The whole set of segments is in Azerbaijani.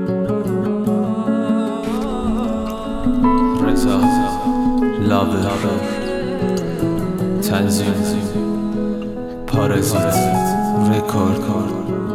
Reza, Love, Tanzim, Parazit, Record.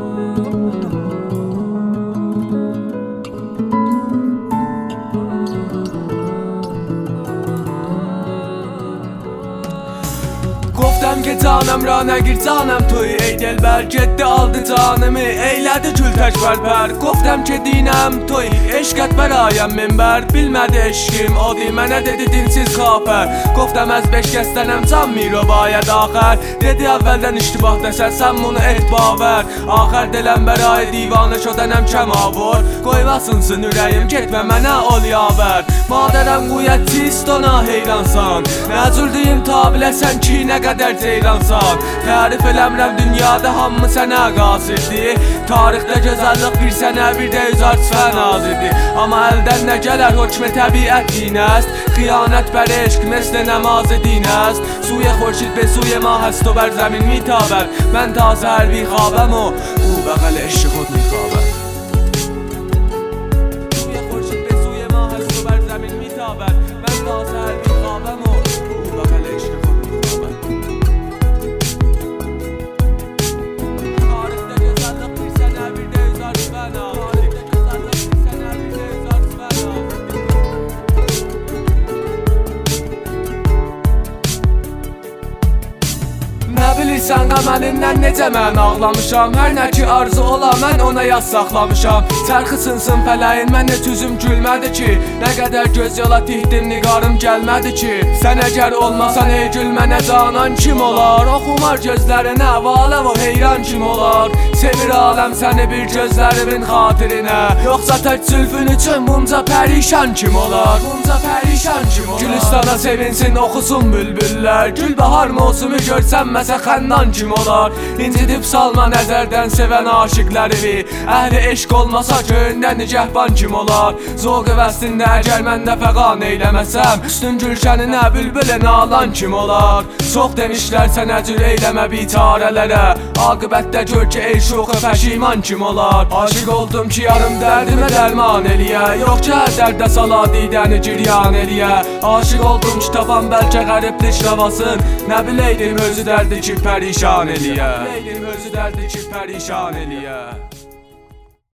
گفتم که جانم را نگیر جانم توی ای دلبر، جدی aldı canımı eylədi gül tək bəlbər. Goftam ki dinəm toy eşqət bərayəm minbər, bilmədi eşkim o di mənə dedi dinsiz kafər. Goftam az beş kəstənəm can mirobaya daxər, dedi əvvəldən iştibah desən sən bunu et bavər. Axər diləm bərayı divanə şodənəm kəmavur, qoymasınsın ürəyim getmə mənə ol yavər. Madərəm quyət çist ona heyransan, nəcür deyim ta biləsən ki nə qədər ceyransan. Tərif eləmirəm dünyada hamı sənə qasiddir, tarixdə gözəllik bir sənə bir də üzar fənazidir. Amma əldən nə gələr hökmə təbiət dinəst, xıyanət bər eşq مثل نماز دین است. سوی خورشید به سوی ما هست و بر زمین میتابد، من تا سحر بیخوابم و او بغل عشق خود میخوابد. سوی خورشید به سوی ما هست و بر زمین میتابد، من تا سحر بیخوابم و او بغل عشق خود میخوابد. تاریخ ده جزالق bir sene bir de yüzar fena، تاریخ ده جزالق bir sene bir de yüzar fena. Nə bilirsən qəməlindən necə mən ağlamışam, hər nə ki arzu ola mən ona yaz saxlamışam. Çərxi sınsın fələyin mən heç üzüm gülmədi ki, nə qədər göz yola tihdim niqarım gəlmədi ki. Sən əgər olmasan ey gül mənə canan kim olar, oxumar gözlərinə valə və heyran kim olar. Sevir aləm səni bir gözlərimin xatirinə, yoxsa tək zülfün üçün bunca pərişan kim olar, bunca pərişan kim olar. Gülistana sevinsin oxusun bülbüllər, gül bahar mövsümü görsən məsə xəndan kim olar. İncidib salma nəzərdən sevən aşiqlərimi, əhli eşq olmasa köyündə nigəhban kim olar. Zoğu vəslində əgər mən də fəqan eyləməsəm, üstün gülşəninə bülbülən alan kim olar. Çox demişlər sənə cür eyləmə bitarələrə, aqibətdə gör ki ey şoxu pəşiman kim olar. Aşiq oldum ki yarım dərdimə dərman eləyə, yox ki hər dərdə sala didəni giryan eləyə. Aşiq oldum ki tapan bəlkə qəriblik ravasın, nə biləydim özü dərdi ki pərişan eləyə, nə biləydim özü dərdi ki pərişan eləyə.